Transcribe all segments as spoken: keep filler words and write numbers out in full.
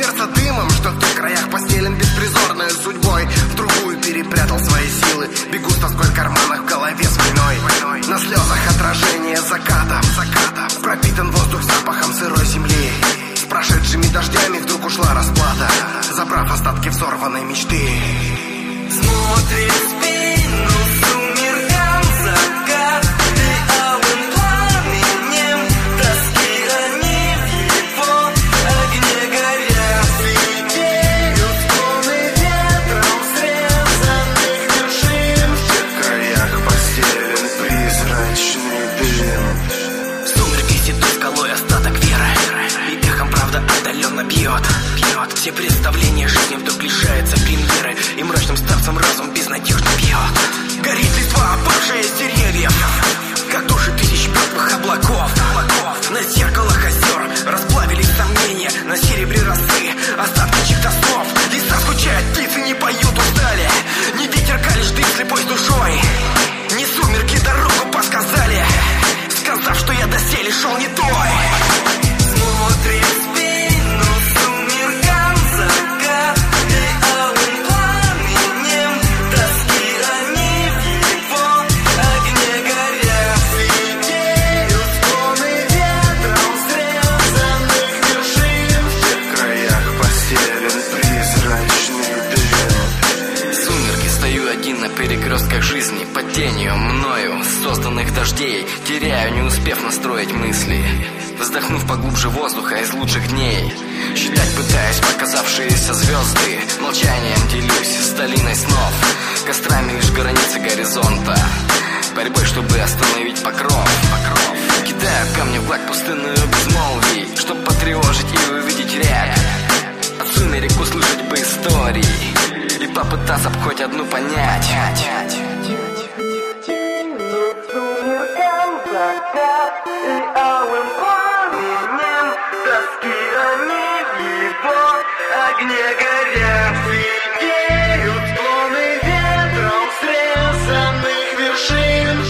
сердце дымом, что в тех краях постелен беспризорной судьбой. В другую перепрятал свои силы, бегу с тоской в карманах, в голове с войной. На слезах отражение заката, заката. Пропитан воздух запахом сырой земли. С прошедшими дождями вдруг ушла расплата, забрав остатки взорванной мечты. Смотрит в спину сумеркам закат, и алым пламенем тоски они в его огне горят. Сидеют склоны ветром срезанных вершин. В тех краях постелен призрачный дым. Сумерки седой скалой остаток веры, и эхом правда отдаленно бьет. Бьет. Все представления жизни вдруг лишаются премьеры, и мрачным старцем разум безнадежно бьет. Горит листва, опавшая с деревьев, как души тысяч мертвых облаков. На зеркалах озер расплавились сомнения, на серебре росы остатки чьих-то слов. Леса скучают, птицы не поют, устали. Не ветер калишь ты слепой с душой, не сумерки дорогу подсказали, сказав, что я доселе шел не той. Смотрит в спину сумеркам закат, и алым пламенем тоски они в его огне горят. Сидеют склоны ветром срезанных вершин. В тех краях постелен призрачный дым. Сумерки, стою один на перекрестках жизни, под тенью мною созданных дождей. Теряю, не успев настроить мысли, вздохнув поглубже воздуха из лучших дней. Считать пытаюсь показавшиеся звезды, молчанием делюсь с долиной снов, кострами лишь границы горизонта, борьбой, чтобы остановить покров. покров. Кидаю камни в гладь пустынную безмолвий, чтоб потревожить и увидеть рябь. От сумерек услышать бы истории и попытаться б хоть одну понять. Сумеркам закат, и алым пламенем тоски они в его огне горят. Сидеют склоны ветром срезанных вершин.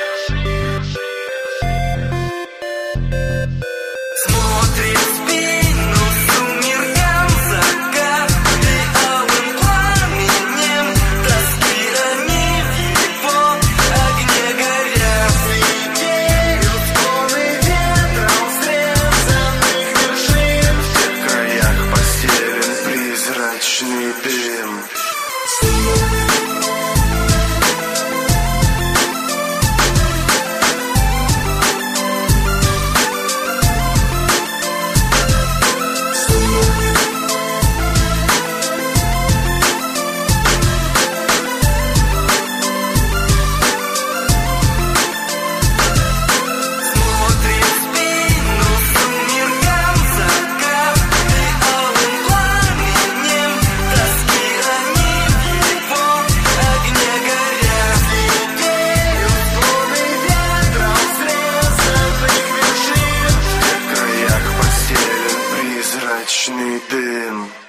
Смотрит в спину сумеркам закат, и алым пламенем тоски они в его огне горят. Сидеют склоны ветром срезанных вершин. В тех краях постелен призрачный дым. Смотрит в спину сумеркам закат, и алым пламенем тоски они в его огне горят. Сидеют склоны ветром срезанных вершин. В тех краях постелен призрачный дым.